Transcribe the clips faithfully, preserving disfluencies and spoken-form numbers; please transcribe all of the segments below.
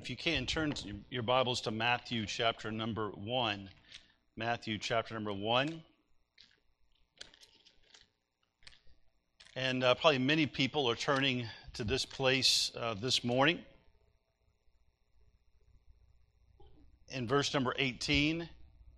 If you can, turn your Bibles to Matthew chapter number one. Matthew chapter number one. And uh, probably many people are turning to this place uh, this morning. In verse number eighteen,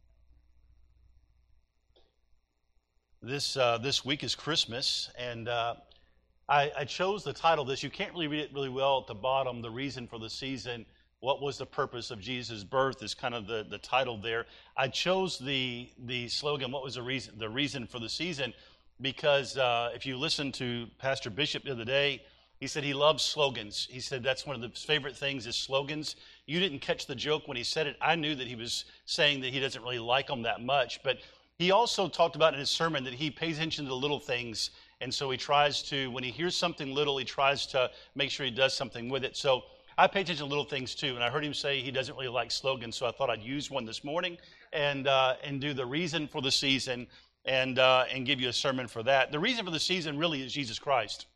this uh, this week is Christmas, and uh, I, I chose the title of this. You can't really read it really well at the bottom. The reason for the season, what was the purpose of Jesus' birth, is kind of the, the title there. I chose the the slogan, what was the reason the reason for the season, because uh, if you listen to Pastor Bishop the other day, he said he loves slogans. He said that's one of his favorite things is slogans. You didn't catch the joke when he said it. I knew that he was saying that he doesn't really like them that much, but he also talked about in his sermon that he pays attention to the little things. And so he tries to, when he hears something little, he tries to make sure he does something with it. So I pay attention to little things too. And I heard him say he doesn't really like slogans, so I thought I'd use one this morning and uh, and do the reason for the season and uh, and give you a sermon for that. The reason for the season really is Jesus Christ.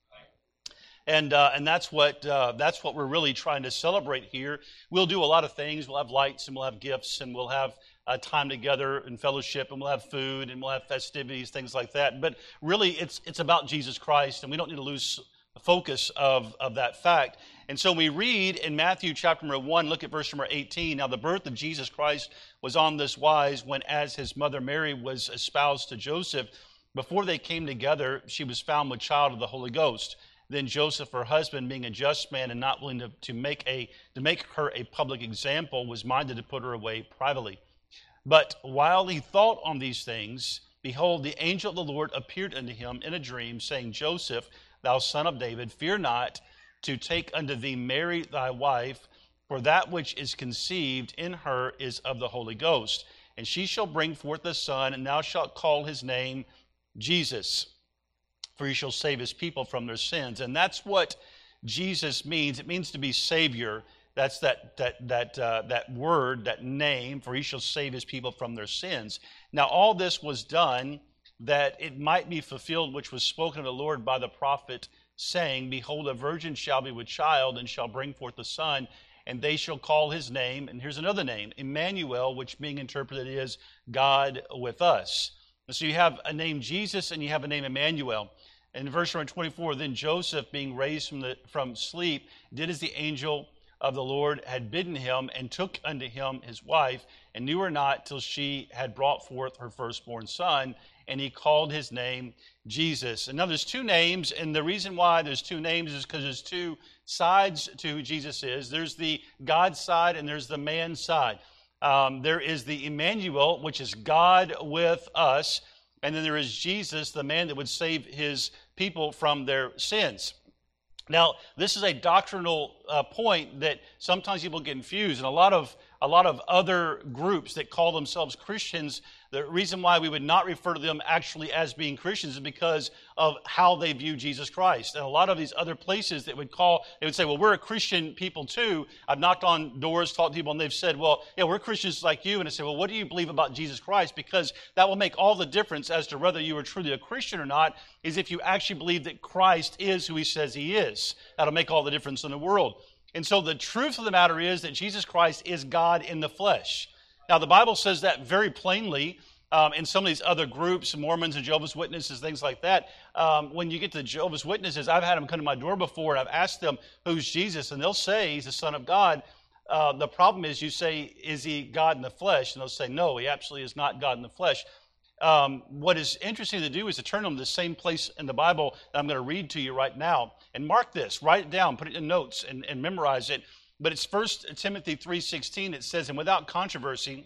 And uh, and that's what uh, that's what we're really trying to celebrate here. We'll do a lot of things. We'll have lights and we'll have gifts and we'll have uh, time together in fellowship and we'll have food and we'll have festivities, things like that. But really, it's it's about Jesus Christ, and we don't need to lose focus of of that fact. And so we read in Matthew chapter number one. Look at verse number eighteen. Now the birth of Jesus Christ was on this wise, when as his mother Mary was espoused to Joseph, before they came together, she was found with child of the Holy Ghost. Then Joseph, her husband, being a just man and not willing to, to make a to make her a public example, was minded to put her away privately. But while he thought on these things, behold, the angel of the Lord appeared unto him in a dream, saying, Joseph, thou son of David, fear not to take unto thee Mary thy wife, for that which is conceived in her is of the Holy Ghost. And she shall bring forth a son, and thou shalt call his name Jesus, for he shall save his people from their sins. And that's what Jesus means. It means to be Savior. That's that that that uh, that word, that name, for he shall save his people from their sins. Now, all this was done that it might be fulfilled, which was spoken of the Lord by the prophet, saying, Behold, a virgin shall be with child, and shall bring forth a son, and they shall call his name, and here's another name, Emmanuel, which being interpreted is God with us. And so you have a name Jesus, and you have a name Emmanuel. In verse twenty-four, then Joseph, being raised from the from sleep, did as the angel of the Lord had bidden him, and took unto him his wife, and knew her not till she had brought forth her firstborn son, and he called his name Jesus. And now there's two names, and the reason why there's two names is because there's two sides to who Jesus is. There's the God side, and there's the man side. Um, there is the Emmanuel, which is God with us, and then there is Jesus, the man that would save his people from their sins. Now, this is a doctrinal uh, point that sometimes people get confused, and a lot of a lot of other groups that call themselves Christians, the reason why we would not refer to them actually as being Christians is because of how they view Jesus Christ. And a lot of these other places that would call, they would say, well, we're a Christian people too. I've knocked on doors, talked to people, and they've said, well, yeah, we're Christians like you. And I say, well, what do you believe about Jesus Christ? Because that will make all the difference as to whether you are truly a Christian or not, is if you actually believe that Christ is who he says he is. That'll make all the difference in the world. And so the truth of the matter is that Jesus Christ is God in the flesh. Now, the Bible says that very plainly um, in some of these other groups, Mormons and Jehovah's Witnesses, things like that. Um, when you get to Jehovah's Witnesses, I've had them come to my door before, and I've asked them, who's Jesus? And they'll say he's the Son of God. Uh, the problem is you say, is he God in the flesh? And they'll say, no, he absolutely is not God in the flesh. Um, what is interesting to do is to turn them to the same place in the Bible that I'm going to read to you right now. And mark this, write it down, put it in notes, and, and memorize it. But it's First Timothy three sixteen. It says, and without controversy,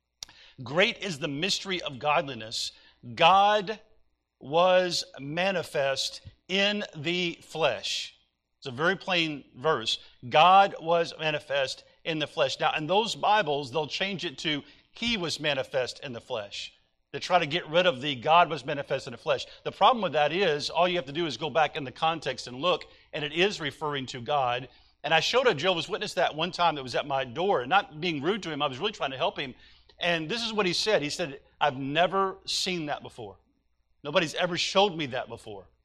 great is the mystery of godliness. God was manifest in the flesh. It's a very plain verse. God was manifest in the flesh. Now, in those Bibles, they'll change it to he was manifest in the flesh. To try to get rid of the God was manifest in the flesh. The problem with that is, all you have to do is go back in the context and look, and it is referring to God. And I showed a Jehovah's Witness that one time that was at my door, and not being rude to him, I was really trying to help him. And this is what he said. He said, I've never seen that before. Nobody's ever showed me that before.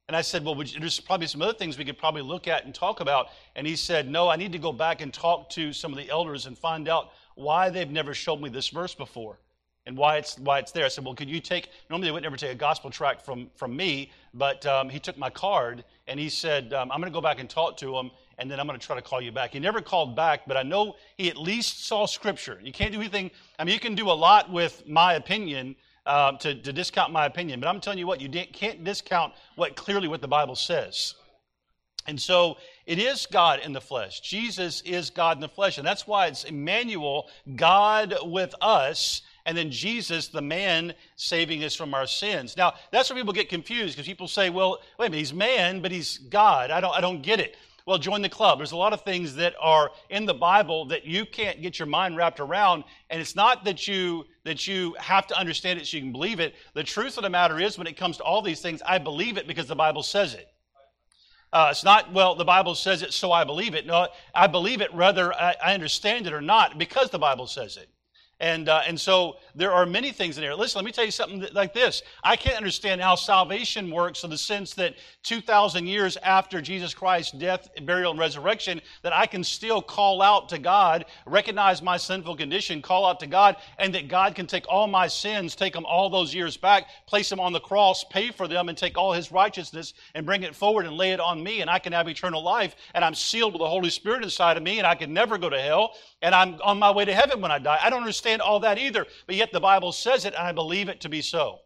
And I said, well, would you, there's probably some other things we could probably look at and talk about. And he said, no, I need to go back and talk to some of the elders and find out why they've never showed me this verse before and why it's why it's there. I said, well, could you take, normally they would never take a gospel tract from, from me, but um, he took my card and he said, um, I'm going to go back and talk to him, and then I'm going to try to call you back. He never called back, but I know he at least saw Scripture. You can't do anything, I mean, you can do a lot with my opinion, Uh, to, to discount my opinion. But I'm telling you what, you can't discount what clearly what the Bible says. And so it is God in the flesh. Jesus is God in the flesh. And that's why it's Emmanuel, God with us, and then Jesus, the man, saving us from our sins. Now, that's where people get confused, because people say, well, wait a minute, he's man, but he's God. I don't, I don't get it. Well, join the club. There's a lot of things that are in the Bible that you can't get your mind wrapped around, and it's not that you that you have to understand it so you can believe it. The truth of the matter is, when it comes to all these things, I believe it because the Bible says it. Uh, it's not, well, the Bible says it, so I believe it. No, I believe it whether I, I understand it or not, because the Bible says it. And uh, and so there are many things in there. Listen, let me tell you something that, like this. I can't understand how salvation works in the sense that two thousand years after Jesus Christ's death, burial, and resurrection, that I can still call out to God, recognize my sinful condition, call out to God, and that God can take all my sins, take them all those years back, place them on the cross, pay for them, and take all His righteousness and bring it forward and lay it on me, and I can have eternal life, and I'm sealed with the Holy Spirit inside of me, and I can never go to hell, and I'm on my way to heaven when I die. I don't understand all that either, but yet the Bible says it, and I believe it to be so.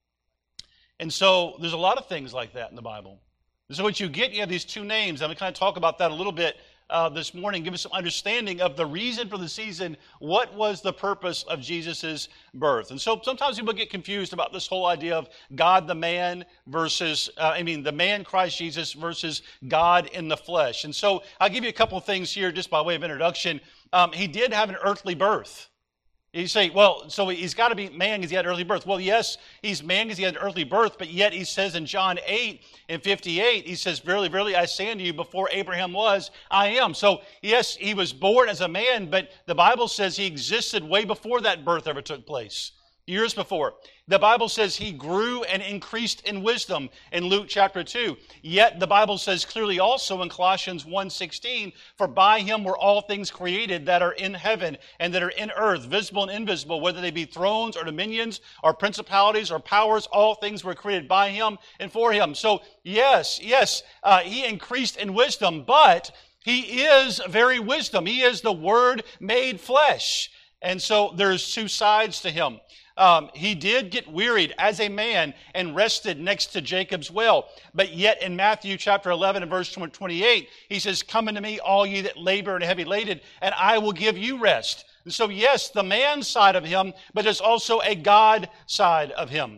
And so there's a lot of things like that in the Bible. And so what you get, you have these two names. I'm going to kind of talk about that a little bit uh, this morning, give us some understanding of the reason for the season. What was the purpose of Jesus' birth? And so sometimes people get confused about this whole idea of God the man versus, uh, I mean, the man Christ Jesus versus God in the flesh. And so I'll give you a couple of things here just by way of introduction. Um, he did have an earthly birth. You say, well, so he's got to be man because he had earthly birth. Well, yes, he's man because he had an earthly birth, but yet he says in John eight and fifty-eight, he says, verily, verily, I say unto you, before Abraham was, I am. So, yes, he was born as a man, but the Bible says he existed way before that birth ever took place. Years before. The Bible says he grew and increased in wisdom in Luke chapter two. Yet the Bible says clearly also in Colossians one sixteen, for by him were all things created that are in heaven and that are in earth, visible and invisible, whether they be thrones or dominions or principalities or powers, all things were created by him and for him. So yes, yes, uh, he increased in wisdom, but he is very wisdom. He is the Word made flesh. And so there's two sides to him. Um, he did get wearied as a man and rested next to Jacob's well. But yet in Matthew chapter eleven and verse twenty-eight, he says, come unto me, all ye that labor and are heavy laden, and I will give you rest. And so yes, the man side of him, but there's also a God side of him.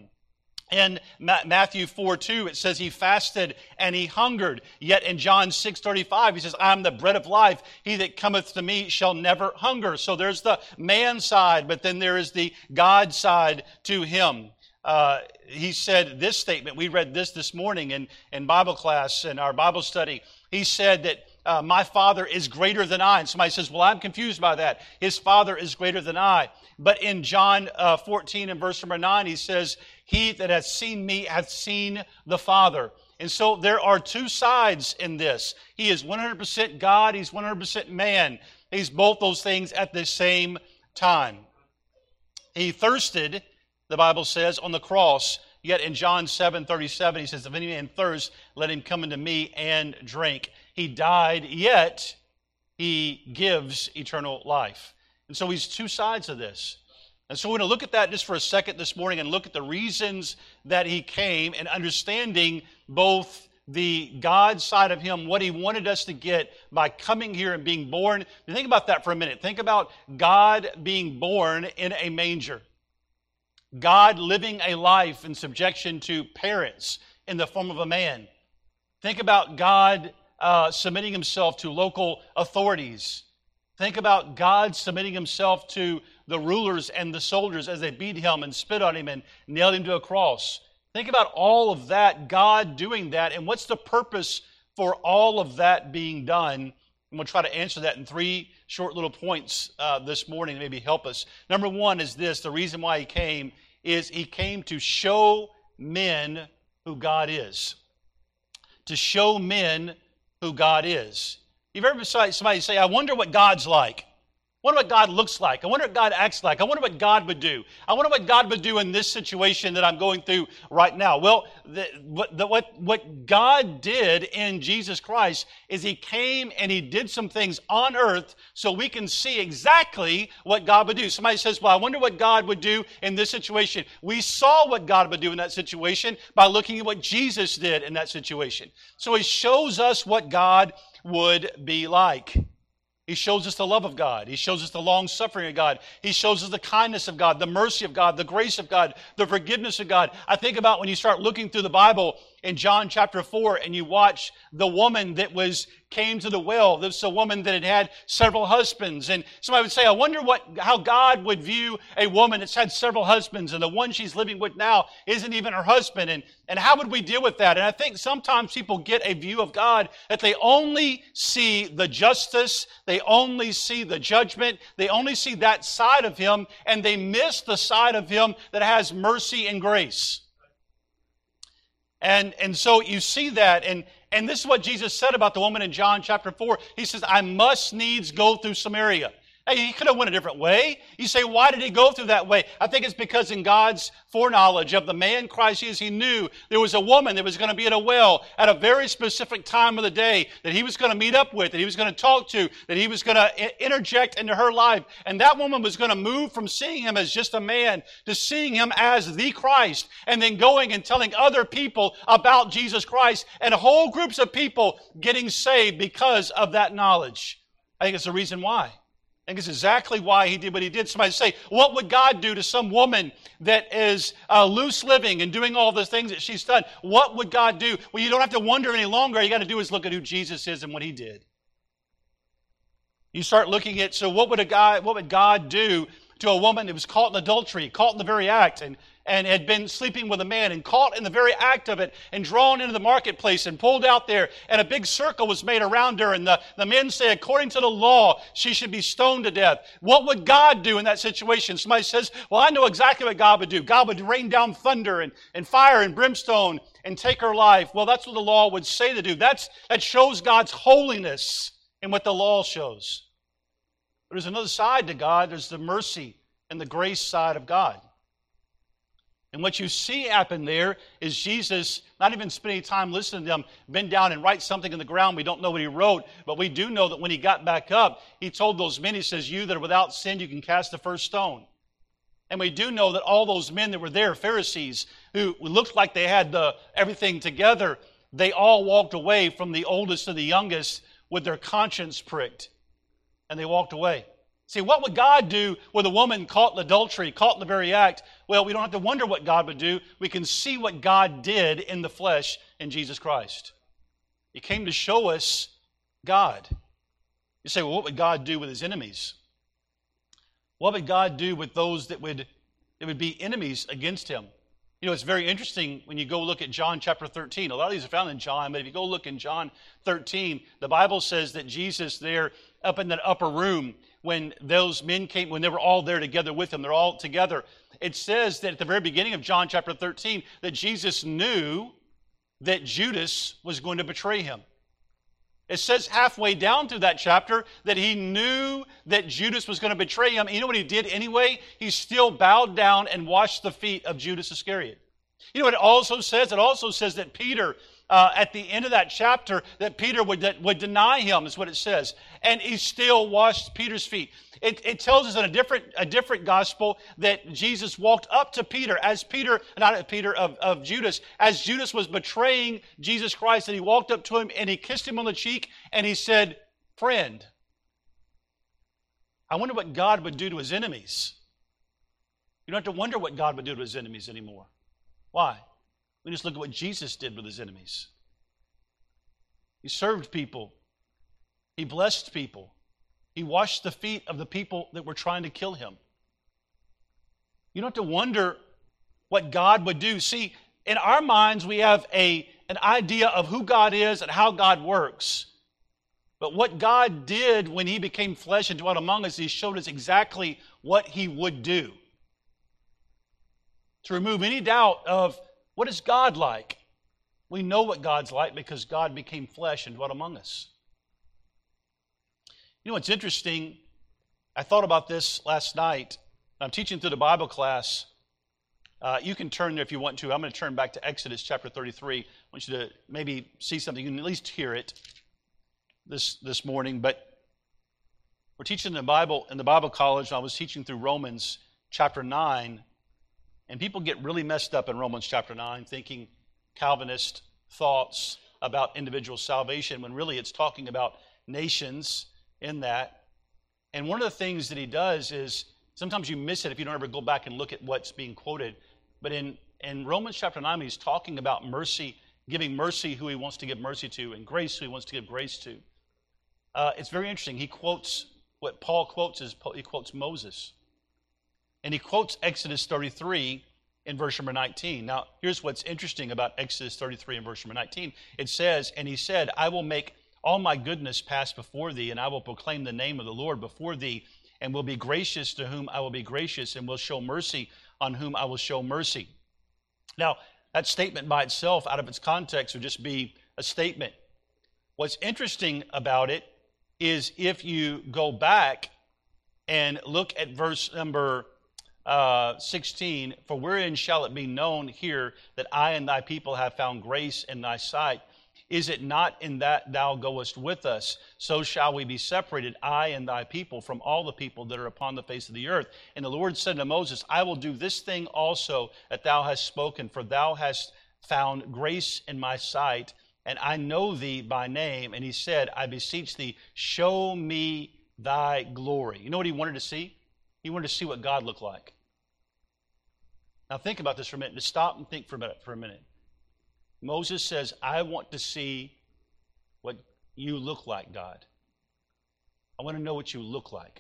In Matthew four two, it says he fasted and he hungered. Yet in John six thirty-five, he says, I am the bread of life. He that cometh to me shall never hunger. So there's the man side, but then there is the God side to him. Uh, he said this statement. We read this this morning in, in Bible class, in our Bible study. He said that uh, my Father is greater than I. And somebody says, well, I'm confused by that. His Father is greater than I. But in John uh, fourteen and verse number nine, he says, he that hath seen me hath seen the Father. And so there are two sides in this. He is one hundred percent God. He's one hundred percent man. He's both those things at the same time. He thirsted, the Bible says, on the cross. Yet in John seven thirty-seven, he says, if any man thirst, let him come unto me and drink. He died, yet he gives eternal life. And so he's two sides of this. And so we're going to look at that just for a second this morning and look at the reasons that he came and understanding both the God side of him, what he wanted us to get by coming here and being born. Think about that for a minute. Think about God being born in a manger. God living a life in subjection to parents in the form of a man. Think about God uh, submitting himself to local authorities. Think about God submitting himself to the rulers and the soldiers as they beat him and spit on him and nailed him to a cross. Think about all of that, God doing that, and what's the purpose for all of that being done? And we'll try to answer that in three short little points uh, this morning to maybe help us. Number one is this, the reason why he came is he came to show men who God is. to show men who God is. You've ever heard somebody say, I wonder what God's like. I wonder what God looks like. I wonder what God acts like. I wonder what God would do. I wonder what God would do in this situation that I'm going through right now. Well, the, the, what, what God did in Jesus Christ is He came and He did some things on earth so we can see exactly what God would do. Somebody says, well, I wonder what God would do in this situation. We saw what God would do in that situation by looking at what Jesus did in that situation. So He shows us what God would be like. He shows us the love of God. He shows us the long-suffering of God. He shows us the kindness of God, the mercy of God, the grace of God, the forgiveness of God. I think about when you start looking through the Bible in John chapter four and you watch the woman that was came to the well. This is a woman that had had several husbands. And somebody would say, I wonder what how God would view a woman that's had several husbands and the one she's living with now isn't even her husband. And, and how would we deal with that? And I think sometimes people get a view of God that they only see the justice, they only see the judgment, they only see that side of Him, and they miss the side of Him that has mercy and grace. And, and so you see that, and, and this is what Jesus said about the woman in John chapter four. He says, I must needs go through Samaria. Hey, He could have went a different way. You say, why did He go through that way? I think it's because in God's foreknowledge of the man Christ Jesus, He knew there was a woman that was going to be at a well at a very specific time of the day that He was going to meet up with, that He was going to talk to, that He was going to interject into her life. And that woman was going to move from seeing Him as just a man to seeing Him as the Christ, and then going and telling other people about Jesus Christ, and whole groups of people getting saved because of that knowledge. I think it's the reason why. I think it's exactly why He did what He did. Somebody say, what would God do to some woman that is uh, loose living and doing all the things that she's done? What would God do? Well, you don't have to wonder any longer. All you got to do is look at who Jesus is and what He did. You start looking at, so what would a guy, what would God do to a woman that was caught in adultery, caught in the very act, and and had been sleeping with a man and caught in the very act of it and drawn into the marketplace and pulled out there, and a big circle was made around her, and the, the men say, according to the law, she should be stoned to death. What would God do in that situation? Somebody says, well, I know exactly what God would do. God would rain down thunder and, and fire and brimstone and take her life. Well, that's what the law would say to do. That's, that shows God's holiness in what the law shows. But there's another side to God. There's the mercy and the grace side of God. And what you see happen there is Jesus, not even spending time listening to them, bend down and write something in the ground. We don't know what He wrote, but we do know that when He got back up, He told those men, He says, you that are without sin, you can cast the first stone. And we do know that all those men that were there, Pharisees, who looked like they had the, everything together, they all walked away from the oldest to the youngest with their conscience pricked. And they walked away. See, what would God do with a woman caught in adultery, caught in the very act? Well, we don't have to wonder what God would do. We can see what God did in the flesh in Jesus Christ. He came to show us God. You say, well, what would God do with His enemies? What would God do with those that would, that would be enemies against Him? You know, it's very interesting when you go look at John chapter thirteen. A lot of these are found in John, but if you go look in John thirteen, the Bible says that Jesus there up in that upper room, when those men came, when they were all there together with Him, they're all together. It says that at the very beginning of John chapter thirteen, that Jesus knew that Judas was going to betray Him. It says halfway down through that chapter that He knew that Judas was going to betray Him. And you know what He did anyway? He still bowed down and washed the feet of Judas Iscariot. You know what it also says? It also says that Peter, uh, at the end of that chapter, that Peter would, that would deny Him, is what it says. And He still washed Peter's feet. It, it tells us in a different, a different gospel that Jesus walked up to Peter as Peter, not Peter, of, of Judas, as Judas was betraying Jesus Christ, and He walked up to him and He kissed him on the cheek and He said, friend. I wonder what God would do to His enemies. You don't have to wonder what God would do to His enemies anymore. Why? We just look at what Jesus did with His enemies. He served people. He blessed people. He washed the feet of the people that were trying to kill Him. You don't have to wonder what God would do. See, in our minds, we have a, an idea of who God is and how God works. But what God did when He became flesh and dwelt among us, He showed us exactly what He would do. To remove any doubt of what is God like? We know what God's like because God became flesh and dwelt among us. You know what's interesting? I thought about this last night. I'm teaching through the Bible class. Uh, you can turn there if you want to. I'm going to turn back to Exodus chapter thirty-three. I want you to maybe see something. You can at least hear it this, this morning. But we're teaching the Bible in the Bible college. I was teaching through Romans chapter nine. And people get really messed up in Romans chapter nine, thinking Calvinist thoughts about individual salvation, when really it's talking about nations in that. And one of the things that he does is, sometimes you miss it if you don't ever go back and look at what's being quoted. But in, in Romans chapter nine, he's talking about mercy, giving mercy who he wants to give mercy to, and grace who he wants to give grace to. Uh, it's very interesting. He quotes, what Paul quotes is, he quotes Moses. And he quotes Exodus thirty-three in verse number nineteen. Now, here's what's interesting about Exodus thirty-three and verse number nineteen. It says, and he said, I will make all my goodness pass before thee, and I will proclaim the name of the Lord before thee, and will be gracious to whom I will be gracious, and will show mercy on whom I will show mercy. Now, that statement by itself, out of its context, would just be a statement. What's interesting about it is if you go back and look at verse number uh, sixteen, for wherein shall it be known here that I and thy people have found grace in thy sight? Is it not in that thou goest with us? So shall we be separated, I and thy people, from all the people that are upon the face of the earth. And the Lord said to Moses, I will do this thing also that thou hast spoken, for thou hast found grace in my sight, and I know thee by name. And he said, I beseech thee, show me thy glory. You know what he wanted to see? He wanted to see what God looked like. Now think about this for a minute. Just stop and think for a minute. For a minute. Moses says, I want to see what you look like, God. I want to know what you look like.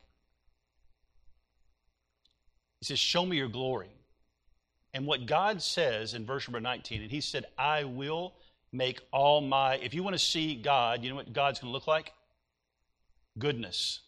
He says, show me your glory. And what God says in verse number nineteen, and he said, I will make all my, if you want to see God, you know what God's going to look like? Goodness.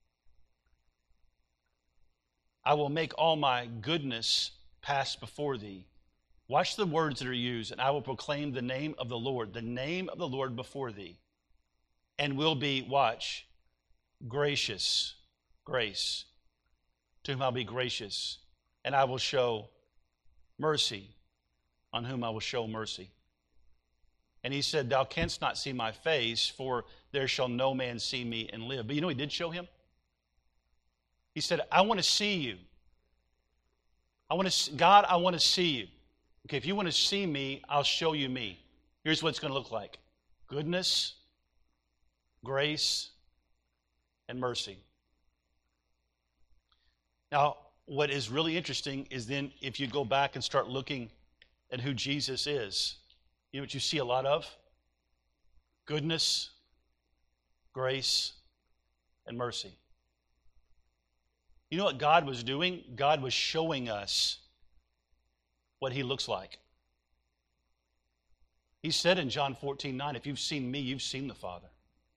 I will make all my goodness pass before thee. Watch the words that are used, and I will proclaim the name of the Lord, the name of the Lord before thee, and will be, watch, gracious, grace, to whom I'll be gracious, and I will show mercy, on whom I will show mercy. And he said, thou canst not see my face, for there shall no man see me and live. But you know he did show him? He said, I want to see you. I want to, God, I want to see you. Okay, if you want to see me, I'll show you me. Here's what it's going to look like. Goodness, grace, and mercy. Now, what is really interesting is then if you go back and start looking at who Jesus is, you know what you see a lot of? Goodness, grace, and mercy. You know what God was doing? God was showing us what he looks like. He said in John fourteen nine, if you've seen me, you've seen the Father.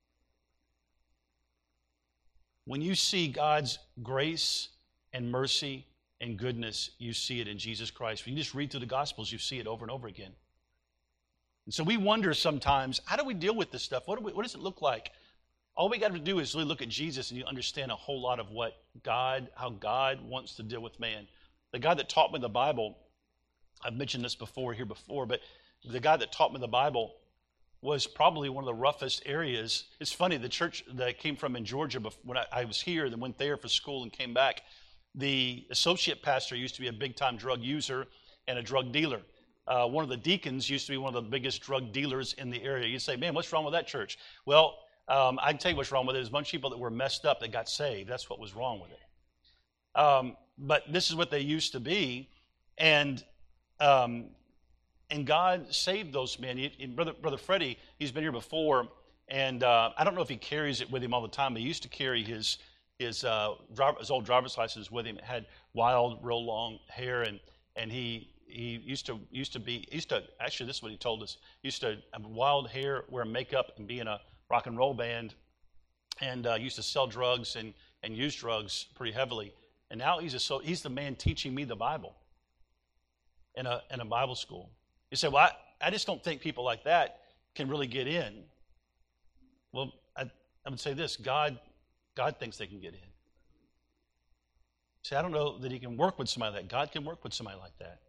When you see God's grace and mercy and goodness, you see it in Jesus Christ. When you just read through the Gospels, you see it over and over again. And so we wonder sometimes, how do we deal with this stuff? What, do we, what does it look like? All we got to do is really look at Jesus and you understand a whole lot of what God, how God wants to deal with man. The guy that taught me the Bible, I've mentioned this before here before, but the guy that taught me the Bible was probably one of the roughest areas. It's funny, the church that I came from in Georgia, when I, I was here, then went there for school and came back, the associate pastor used to be a big-time drug user and a drug dealer. Uh, one of the deacons used to be one of the biggest drug dealers in the area. You say, man, what's wrong with that church? Well, um, I can tell you what's wrong with it. There's a bunch of people that were messed up that got saved. That's what was wrong with it. Um, but this is what they used to be, and um, and God saved those men. He, he, Brother, Brother Freddie, he's been here before, and uh, I don't know if he carries it with him all the time, but he used to carry his his, uh, driver, his old driver's license with him. It had wild, real long hair, and and he he used to used to be used to actually this is what he told us. He used to have wild hair, wear makeup, and be in a rock and roll band, and uh, used to sell drugs and, and use drugs pretty heavily. And now he's a, so he's the man teaching me the Bible in a in a Bible school. You say, well, I just don't think people like that can really get in. Well, I, I would say this, God, God thinks they can get in. See, I don't know that he can work with somebody like that. God can work with somebody like that.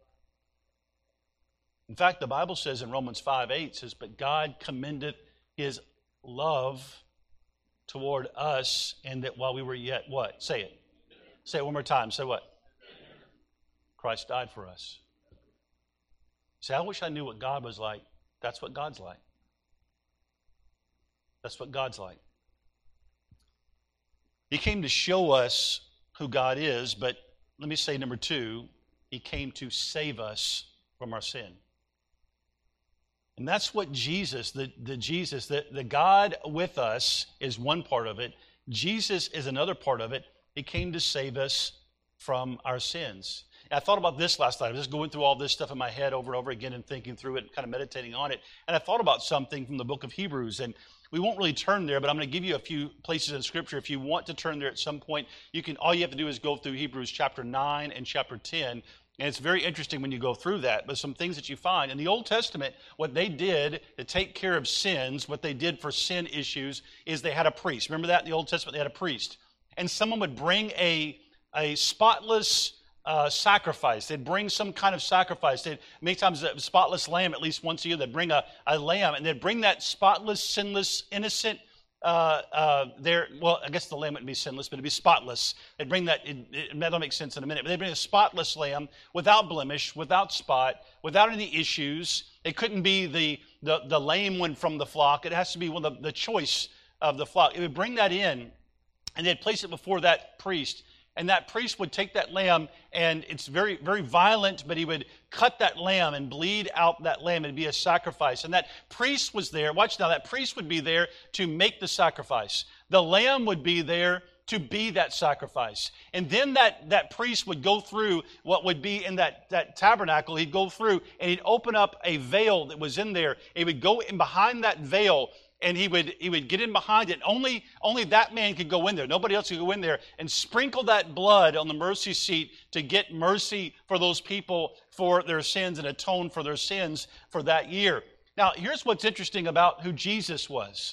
In fact, the Bible says in Romans five eight, says, but God commendeth his love toward us, and that while we were yet, what? Say it. Say it one more time. Say what? Christ died for us. See, I wish I knew what God was like. That's what God's like. That's what God's like. He came to show us who God is, but let me say number two, he came to save us from our sin. And that's what Jesus, the, the Jesus, the, the God with us is one part of it. Jesus is another part of it. He came to save us from our sins. And I thought about this last night. I was just going through all this stuff in my head over and over again and thinking through it, kind of meditating on it. And I thought about something from the book of Hebrews. And we won't really turn there, but I'm going to give you a few places in Scripture. If you want to turn there at some point, you can. All you have to do is go through Hebrews chapter nine and chapter ten. And it's very interesting when you go through that, but some things that you find. In the Old Testament, what they did to take care of sins, what they did for sin issues, is they had a priest. Remember that in the Old Testament? They had a priest. And someone would bring a, a spotless uh, sacrifice. They'd bring some kind of sacrifice. They'd, many times a spotless lamb, at least once a year, they'd bring a, a lamb, and they'd bring that spotless, sinless, innocent Uh, uh, there, well, I guess the lamb wouldn't be sinless, but it'd be spotless. They'd bring that, it, it, that'll make sense in a minute, but they'd bring a spotless lamb without blemish, without spot, without any issues. It couldn't be the, the, the lame one from the flock. It has to be one of the, the choice of the flock. It would bring that in, and they'd place it before that priest. And that priest would take that lamb, and it's very, very violent, but he would cut that lamb and bleed out that lamb. It'd be a sacrifice. And that priest was there. Watch now, that priest would be there to make the sacrifice. The lamb would be there to be that sacrifice. And then that, that priest would go through what would be in that, that tabernacle. He'd go through, and he'd open up a veil that was in there. He would go in behind that veil, and he would he would get in behind it. Only, only that man could go in there. Nobody else could go in there and sprinkle that blood on the mercy seat to get mercy for those people for their sins and atone for their sins for that year. Now, here's what's interesting about who Jesus was.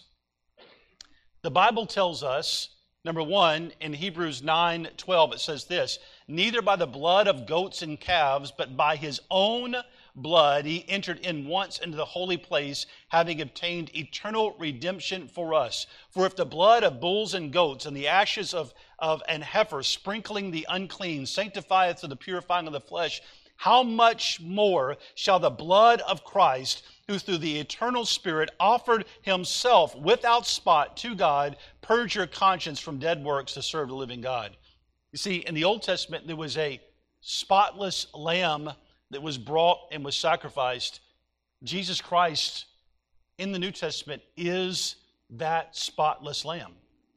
The Bible tells us, number one, in Hebrews nine twelve, it says this, neither by the blood of goats and calves, but by his own blood he entered in once into the holy place, having obtained eternal redemption for us. For if the blood of bulls and goats and the ashes of, of an heifer sprinkling the unclean sanctifieth to the purifying of the flesh, how much more shall the blood of Christ, who through the eternal Spirit offered himself without spot to God, purge your conscience from dead works to serve the living God? You see, in the Old Testament, there was a spotless lamb that was brought and was sacrificed. Jesus Christ in the New Testament is that spotless lamb.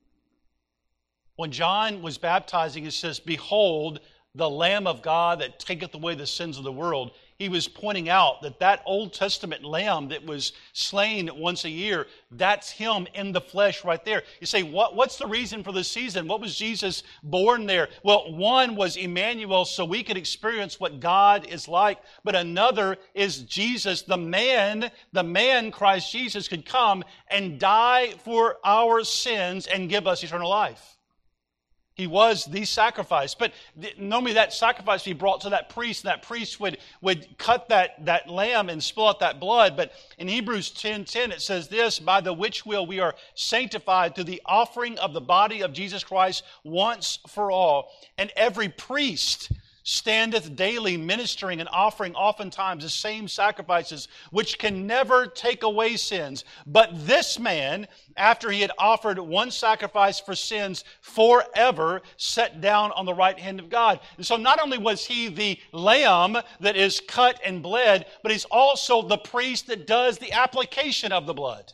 When John was baptizing, it says, behold, the Lamb of God that taketh away the sins of the world. He was pointing out that that Old Testament lamb that was slain once a year, that's him in the flesh right there. You say, what, what's the reason for the season? What was Jesus born there? Well, one was Emmanuel, so we could experience what God is like. But another is Jesus, the man, the man, Christ Jesus, could come and die for our sins and give us eternal life. He was the sacrifice. But normally that sacrifice would be brought to that priest, and that priest would, would cut that, that lamb and spill out that blood. But in Hebrews ten ten it says this, by the which will we are sanctified through the offering of the body of Jesus Christ once for all. And every priest standeth daily ministering and offering oftentimes the same sacrifices, which can never take away sins. But this man, after he had offered one sacrifice for sins forever, sat down on the right hand of God. And so not only was he the lamb that is cut and bled, but he's also the priest that does the application of the blood.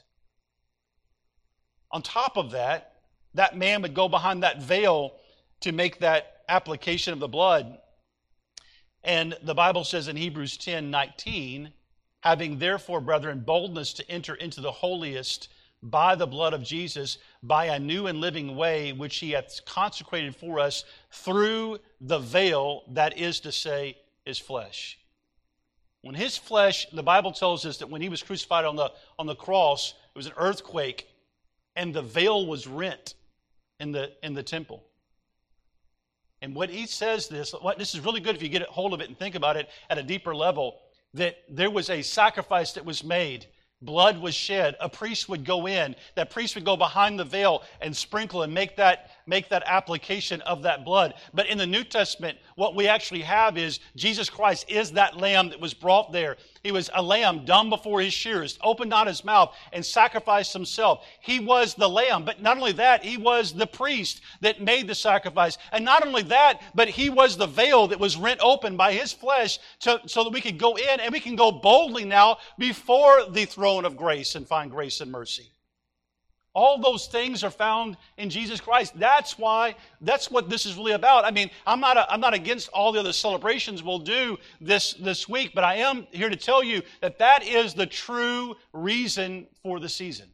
On top of that, that man would go behind that veil to make that application of the blood. And the Bible says in Hebrews ten nineteen, having therefore, brethren, boldness to enter into the holiest by the blood of Jesus, by a new and living way, which he hath consecrated for us through the veil, that is to say, his flesh. When his flesh, the Bible tells us that when he was crucified on the, on the cross, it was an earthquake, and the veil was rent in the, in the temple. And what he says this, what, this is really good if you get a hold of it and think about it at a deeper level, that there was a sacrifice that was made. Blood was shed. A priest would go in. That priest would go behind the veil and sprinkle and make that, make that application of that blood. But in the New Testament, what we actually have is Jesus Christ is that lamb that was brought there. He was a lamb dumb before his shears, opened not his mouth, and sacrificed himself. He was the lamb. But not only that, he was the priest that made the sacrifice. And not only that, but he was the veil that was rent open by his flesh to, so that we could go in and we can go boldly now before the throne of grace and find grace and mercy. All those things are found in Jesus Christ. That's why, that's what this is really about. I mean, I'm not, a, I'm not against all the other celebrations we'll do this, this week, but I am here to tell you that that is the true reason for the season.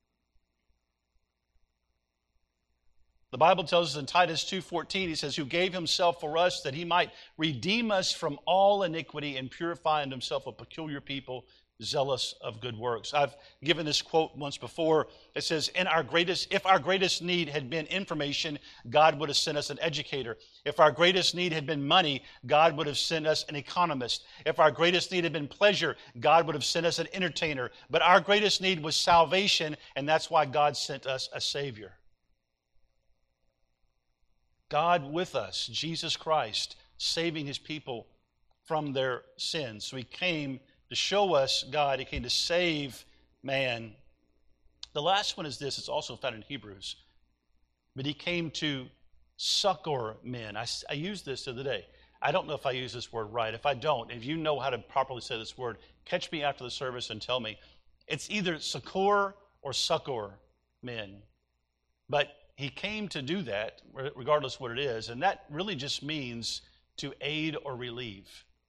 The Bible tells us in Titus two fourteen, he says, who gave himself for us that he might redeem us from all iniquity and purify unto himself a peculiar people, zealous of good works. I've given this quote once before. It says, "In our greatest, if our greatest need had been information, God would have sent us an educator. If our greatest need had been money, God would have sent us an economist. If our greatest need had been pleasure, God would have sent us an entertainer. But our greatest need was salvation, and that's why God sent us a Savior." God with us, Jesus Christ, saving his people from their sins. So he came to show us God. He came to save man. The last one is this. It's also found in Hebrews. But he came to succor men. I, I used this the other day. I don't know if I use this word right. If I don't, if you know how to properly say this word, catch me after the service and tell me. It's either succor or succor men. But he came to do that, regardless of what it is. And that really just means to aid or relieve.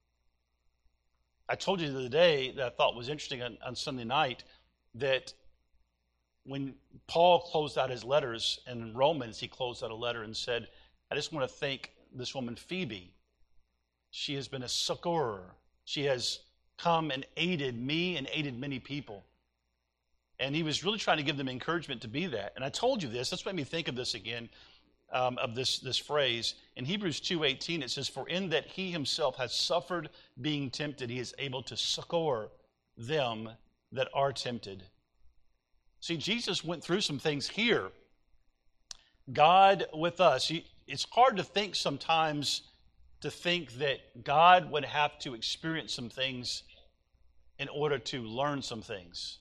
I told you the other day that I thought was interesting on, on Sunday night that when Paul closed out his letters in Romans, he closed out a letter and said, I just want to thank this woman Phoebe. She has been a succorer. She has come and aided me and aided many people. And he was really trying to give them encouragement to be that. And I told you this. That's what made me think of this again, um, of this, this phrase. In Hebrews two eighteen, it says, "For in that he himself has suffered being tempted, he is able to succor them that are tempted." See, Jesus went through some things here. God with us. It's hard to think sometimes to think that God would have to experience some things in order to learn some things.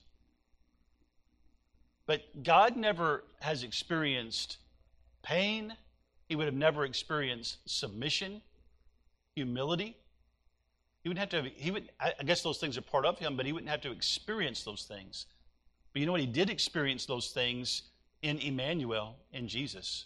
But God never has experienced pain. He would have never experienced submission, humility. He wouldn't have to have, he would, I guess those things are part of him, but he wouldn't have to experience those things. But you know what? He did experience those things in Emmanuel, in Jesus.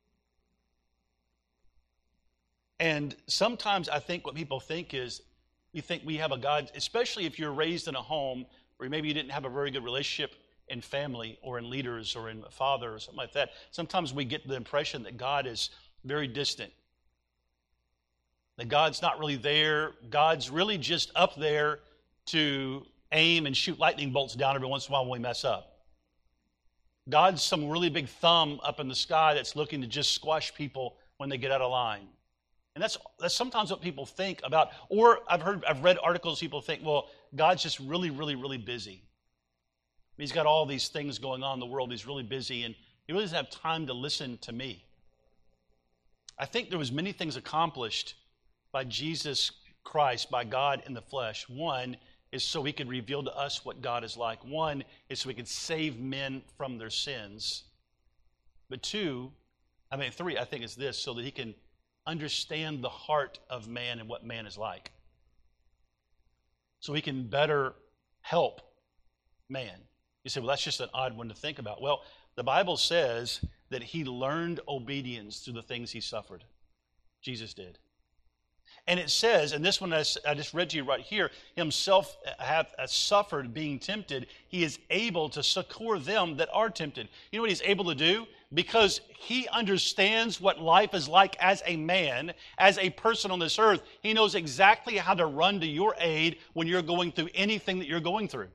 And sometimes I think what people think is, we think we have a God, especially if you're raised in a home where maybe you didn't have a very good relationship in family or in leaders or in a father or something like that. Sometimes we get the impression that God is very distant. That God's not really there. God's really just up there to aim and shoot lightning bolts down every once in a while when we mess up. God's some really big thumb up in the sky that's looking to just squash people when they get out of line. And that's that's sometimes what people think about. Or I've heard, I've read articles, people think, well, God's just really, really, really busy. He's got all these things going on in the world. He's really busy, and he really doesn't have time to listen to me. I think there was many things accomplished by Jesus Christ, by God in the flesh. One is so he could reveal to us what God is like. One is so he could save men from their sins. But two, I mean, three, I think is this, so that he can understand the heart of man and what man is like. So he can better help man. You say, well, that's just an odd one to think about. Well, the Bible says that he learned obedience through the things he suffered. Jesus did. And it says, and this one I just read to you right here, himself hath suffered being tempted. He is able to succor them that are tempted. You know what he's able to do? Because he understands what life is like as a man, as a person on this earth. He knows exactly how to run to your aid when you're going through anything that you're going through.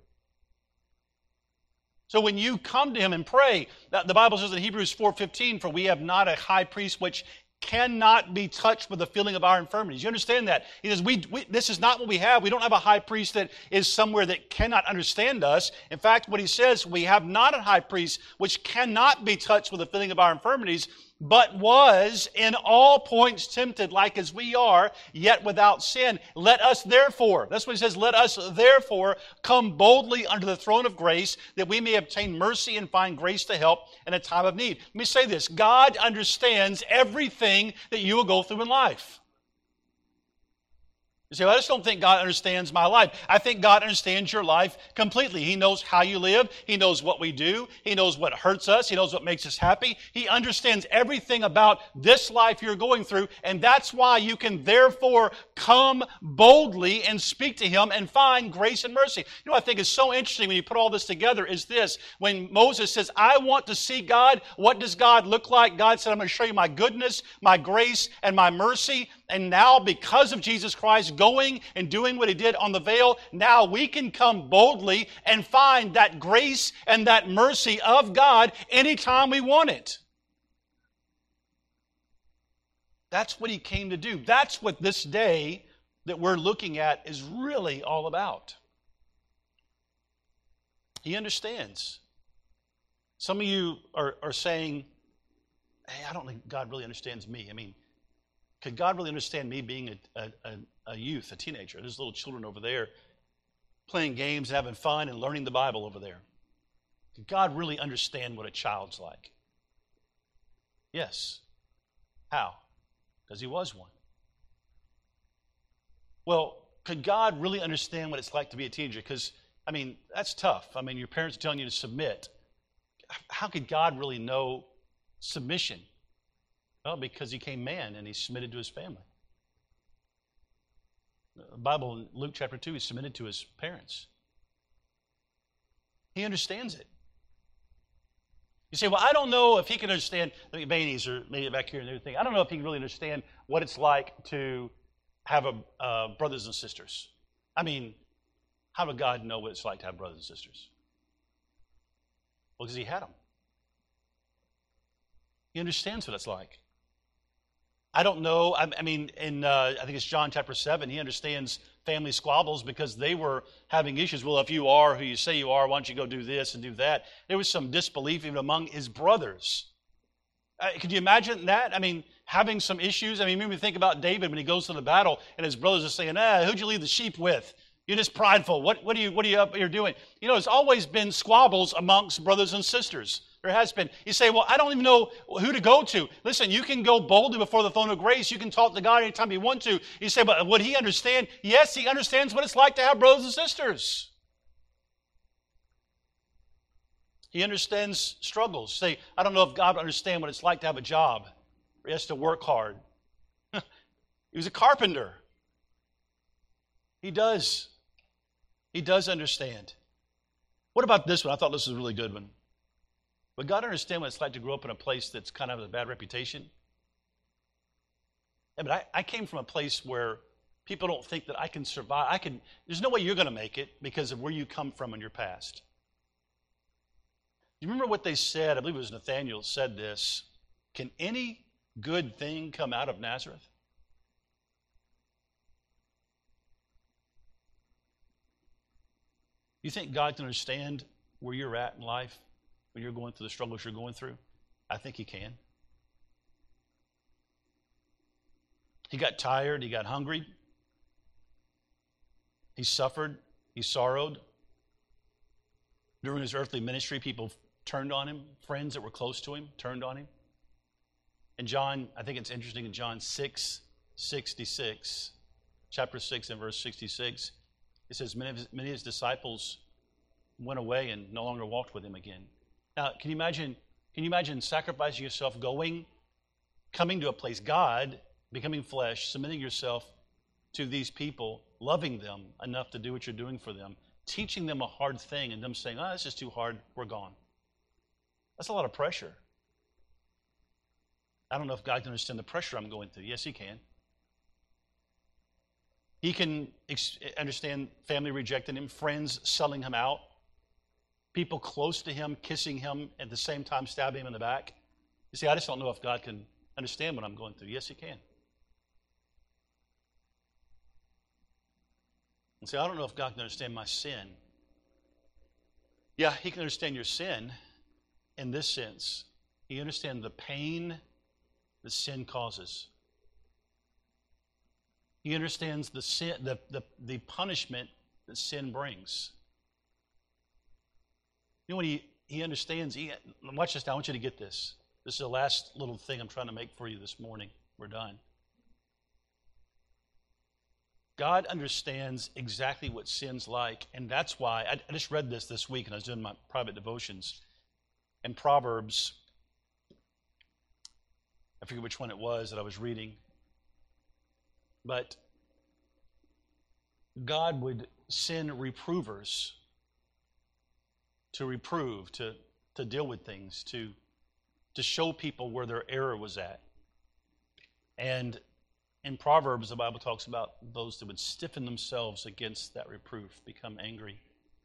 So when you come to him and pray, the Bible says in Hebrews four fifteen, for we have not a high priest which cannot be touched with the feeling of our infirmities. You understand that? He says, we, we, this is not what we have. We don't have a high priest that is somewhere that cannot understand us. In fact, what he says, we have not a high priest which cannot be touched with the feeling of our infirmities, but was in all points tempted like as we are, yet without sin. Let us therefore, that's what he says, let us therefore come boldly under the throne of grace, that we may obtain mercy and find grace to help in a time of need. Let me say this, God understands everything that you will go through in life. You say, well, I just don't think God understands my life. I think God understands your life completely. He knows how you live. He knows what we do. He knows what hurts us. He knows what makes us happy. He understands everything about this life you're going through, and that's why you can therefore come boldly and speak to Him and find grace and mercy. You know what I think is so interesting when you put all this together is this. When Moses says, I want to see God, what does God look like? God said, I'm going to show you my goodness, my grace, and my mercy. And now, because of Jesus Christ going and doing what He did on the veil, now we can come boldly and find that grace and that mercy of God anytime we want it. That's what He came to do. That's what this day that we're looking at is really all about. He understands. Some of you are, are saying, hey, I don't think God really understands me. I mean, could God really understand me being a, a, a youth, a teenager? There's little children over there playing games, having fun, and learning the Bible over there. Could God really understand what a child's like? Yes. How? Because He was one. Well, could God really understand what it's like to be a teenager? Because, I mean, that's tough. I mean, your parents are telling you to submit. How could God really know submission? Well, because He came man and He submitted to His family. The Bible in Luke chapter two, He submitted to His parents. He understands it. You say, well, I don't know if He can understand, the Bainies or maybe back here and everything, I don't know if He can really understand what it's like to have a, uh, brothers and sisters. I mean, how would God know what it's like to have brothers and sisters? Well, because He had them. He understands what it's like. I don't know, I, I mean, in uh, I think it's John chapter seven, He understands family squabbles because they were having issues. Well, if you are who you say you are, why don't you go do this and do that? There was some disbelief even among His brothers. Uh, could you imagine that? I mean, having some issues. I mean, maybe think about David when he goes to the battle and his brothers are saying, ah, who'd you leave the sheep with? You're just prideful. What, what, are you, what are you up here doing? You know, there's always been squabbles amongst brothers and sisters. There has been. You say, well, I don't even know who to go to. Listen, you can go boldly before the throne of grace. You can talk to God anytime you want to. You say, but would He understand? Yes, He understands what it's like to have brothers and sisters. He understands struggles. Say, I don't know if God would understand what it's like to have a job. He has to work hard. He was a carpenter. He does. He does understand. What about this one? I thought this was a really good one. Would God understand what it's like to grow up in a place that's kind of a bad reputation? Yeah, but I, I came from a place where people don't think that I can survive. I can. There's no way you're going to make it because of where you come from in your past. Do you remember what they said? I believe it was Nathaniel said this. Can any good thing come out of Nazareth? You think God can understand where you're at in life when you're going through the struggles you're going through? I think He can. He got tired. He got hungry. He suffered. He sorrowed. During His earthly ministry, people turned on Him. Friends that were close to Him turned on Him. And John, I think it's interesting, in John six sixty-six, chapter six and verse sixty-six, it says, many of, his, many of his disciples went away and no longer walked with Him again. Now, can you imagine, can you imagine sacrificing yourself, going, coming to a place, God, becoming flesh, submitting yourself to these people, loving them enough to do what you're doing for them, teaching them a hard thing and them saying, oh, this is too hard, we're gone. That's a lot of pressure. I don't know if God can understand the pressure I'm going through. Yes, he can. He can ex- understand family rejecting him, friends selling him out, people close to him kissing him at the same time stabbing him in the back. You see, I just don't know if God can understand what I'm going through. Yes, he can. And say, I don't know if God can understand my sin. Yeah, he can understand your sin in this sense. He understands the pain that sin causes. He understands the sin, the, the, the punishment that sin brings. You know what he, he understands? He, watch this now. I want you to get this. This is the last little thing I'm trying to make for you this morning. We're done. God understands exactly what sin's like, and that's why, I, I just read this this week, and I was doing my private devotions, in Proverbs, I forget which one it was that I was reading, but God would send reprovers to reprove, to, to deal with things, to, to show people where their error was at. And in Proverbs, the Bible talks about those that would stiffen themselves against that reproof, become angry.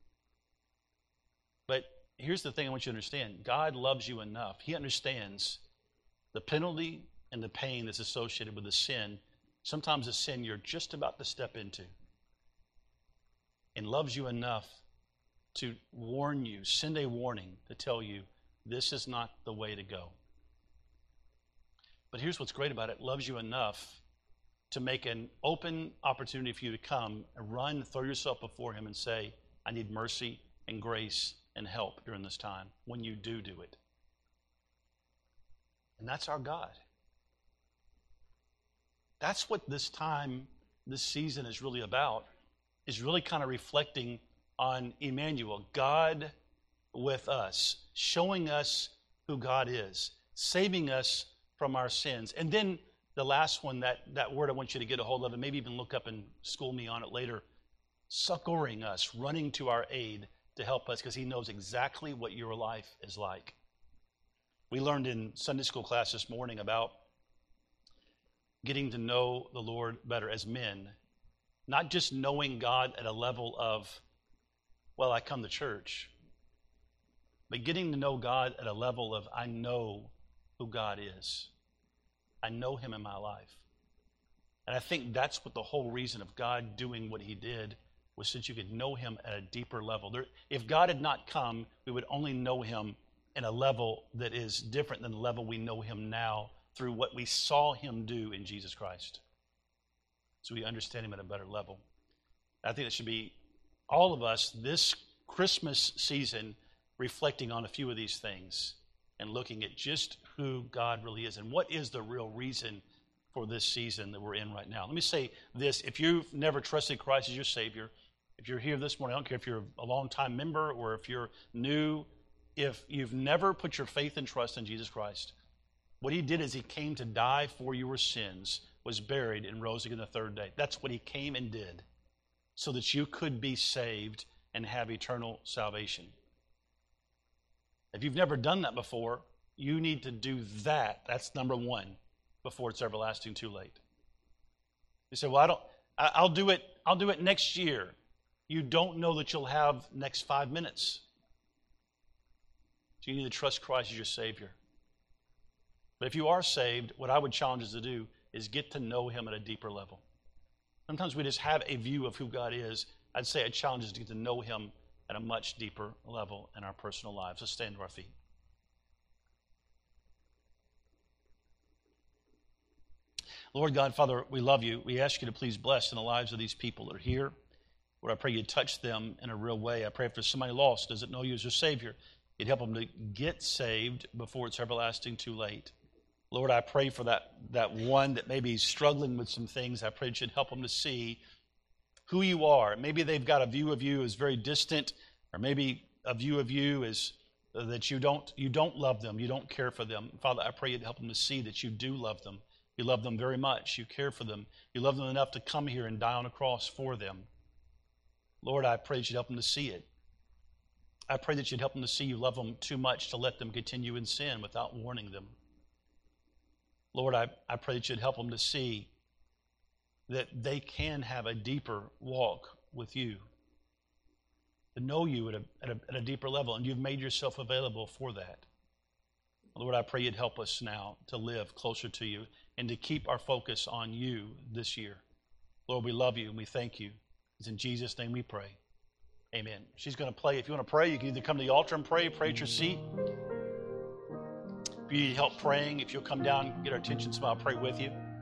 But here's the thing I want you to understand. God loves you enough. He understands the penalty and the pain that's associated with the sin, sometimes a sin you're just about to step into, and loves you enough to warn you, send a warning to tell you this is not the way to go. But here's what's great about it. It loves you enough to make an open opportunity for you to come and run, throw yourself before him and say, I need mercy and grace and help during this time when you do do it. And that's our God. That's what this time, this season is really about, is really kind of reflecting on Emmanuel, God with us, showing us who God is, saving us from our sins. And then the last one, that, that word I want you to get a hold of, and maybe even look up and school me on it later, succoring us, running to our aid to help us, because he knows exactly what your life is like. We learned in Sunday school class this morning about getting to know the Lord better as men, not just knowing God at a level of, well, I come to church, but getting to know God at a level of, I know who God is. I know him in my life. And I think that's what the whole reason of God doing what he did was, so that you could know him at a deeper level. There, if God had not come, we would only know him in a level that is different than the level we know him now through what we saw him do in Jesus Christ. So we understand him at a better level. I think it should be all of us this Christmas season reflecting on a few of these things and looking at just who God really is and what is the real reason for this season that we're in right now. Let me say this. If you've never trusted Christ as your Savior, if you're here this morning, I don't care if you're a long-time member or if you're new, if you've never put your faith and trust in Jesus Christ, what he did is he came to die for your sins, was buried, and rose again the third day. That's what he came and did, so that you could be saved and have eternal salvation. If you've never done that before, you need to do that. That's number one, before it's everlasting too late. You say, well, I don't, I- I'll do it, I'll do it next year. You don't know that you'll have next five minutes. So you need to trust Christ as your Savior. But if you are saved, what I would challenge us to do is get to know him at a deeper level. Sometimes we just have a view of who God is. I'd say a challenge is to get to know him at a much deeper level in our personal lives. Let's stand to our feet. Lord God, Father, we love you. We ask you to please bless in the lives of these people that are here. Lord, I pray you touch them in a real way. I pray if there's somebody lost, doesn't know you as their Savior, you'd help them to get saved before it's everlasting too late. Lord, I pray for that, that one that may be struggling with some things. I pray that you'd help them to see who you are. Maybe they've got a view of you as very distant, or maybe a view of you is that you don't, you don't love them, you don't care for them. Father, I pray you'd help them to see that you do love them You love them very much. You care for them. You love them enough to come here and die on a cross for them. Lord, I pray that you'd help them to see it. I pray that you'd help them to see you love them too much to let them continue in sin without warning them. Lord, I, I pray that you'd help them to see that they can have a deeper walk with you, to know you at a, at a, at a deeper level, and you've made yourself available for that. Lord, I pray you'd help us now to live closer to you and to keep our focus on you this year. Lord, we love you and we thank you. It's in Jesus' name we pray. Amen. She's going to play. If you want to pray, you can either come to the altar and pray, pray at your seat. If you need help praying, if you'll come down and get our attention, so I'll pray with you.